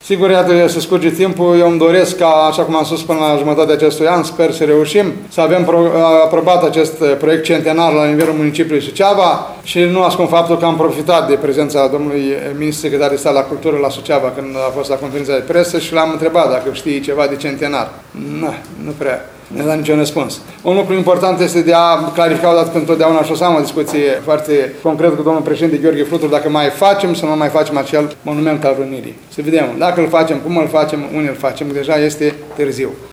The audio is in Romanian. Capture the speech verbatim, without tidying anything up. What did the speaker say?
Sigur, iată, să scurge timpul, eu îmi doresc ca, așa cum am spus, până la jumătatea acestui an, sper să reușim să avem pro aprobat acest proiect centenar la nivelul municipiului Suceava și nu ascund faptul că am profitat de prezența domnului ministru secretar de stat la cultură la Suceava când a fost la conferința de presă și l-am întrebat dacă știe ceva de centenar. Nu, nu prea. Nu da niciun răspuns. Un lucru important este de a clarifica odată pentru totdeauna și o să am o discuție foarte concretă cu domnul președinte Gheorghe Flutur dacă mai facem sau nu mai facem acel monument al Unirii. Să vedem dacă îl facem, cum îl facem, unde îl facem, deja este târziu.